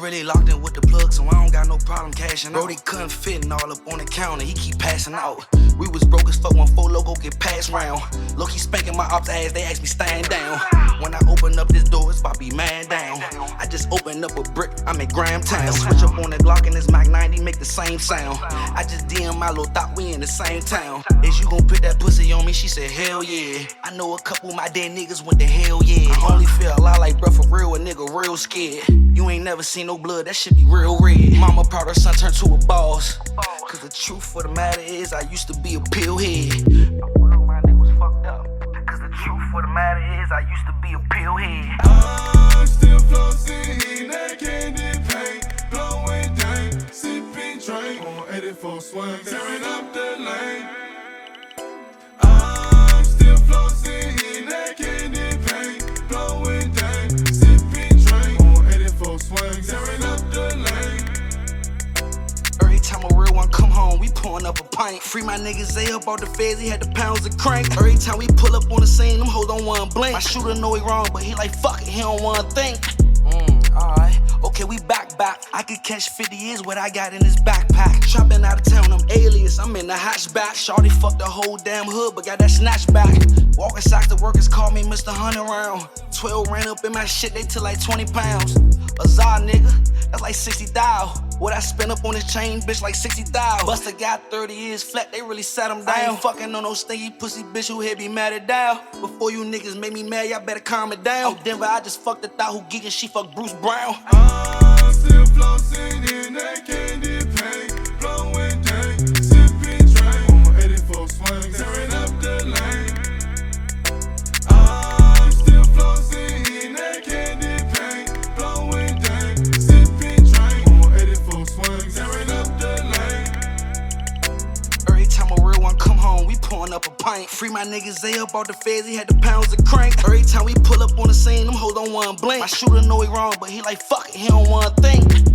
really locked in with the plug, so I don't got no problem cashing out. Bro, they couldn't fit all up on the counter, he keep passing out. We was broke as fuck when 4 Loco get passed round. Look, he spanking my ops ass, they ask me stand down. When I open up this door, it's about to be man down. I just opened up a brick, I'm in Grahamtown. Switch up on the Glock and this Mac 90 make the same sound. I just DM my little thought, we in the same town. Is you gon' put that pussy on me? She said, hell yeah. I know a couple of my dead niggas went to hell yeah. I only feel a lot like bruh for real, a nigga real scared. You ain't never seen no blood, that shit be real red. Mama proud her son turned to a boss. Cause the truth of the matter is I used to be a pill head. My nigga was fucked up. Cause the truth of the matter is I used to be a pill head. I'm still flossing in that candy paint, blowing dank, sipping drink on 84 swing, tearing up the lane. I'm still flossing in that candy paint, blowing dank, sipping drink on 84 swing, tearing up the lane. Every time a real one come home, we pouring up a pint. Free my niggas, they up out the feds, he had the pounds of crank. Every time we pull up on the scene, them hoes don't wanna blink. My shooter know he wrong, but he like fuck it, he don't wanna think. Alright, okay, we back. I could catch 50 years what I got in this backpack. Trapping out of town, I'm alias, I'm in the hatchback. Shawty fucked the whole damn hood, but got that snatch back. Walking socks, the workers call me Mr. 100 round. 12 ran up in my shit, they took like 20 pounds. A Zah nigga, that's like 60 thou. What I spent up on this chain, bitch, like 60 thou. Buster got 30 years flat, they really sat him down. I ain't fucking on no stinky pussy bitch who hit me mad at down. Before you niggas make me mad, y'all better calm it down. I'm Denver, I just fucked the thought who geekin', she fucked Bruce Brown. I'm still flossing in that candy paint, blowing dank, sipping drink on 84 swing, tearing up the lane. I'm still flossing in that candy paint, blowing dank, sipping drink on 84 swing, tearing up the lane. Every time a real one come home, we pouring up a pint. Free my niggas, they up out the feds, he had the pounds of crank. Every time we pull up on the scene, them hoes don't wanna blink. My shooter know he wrong, but he like fuck it, he don't wanna think.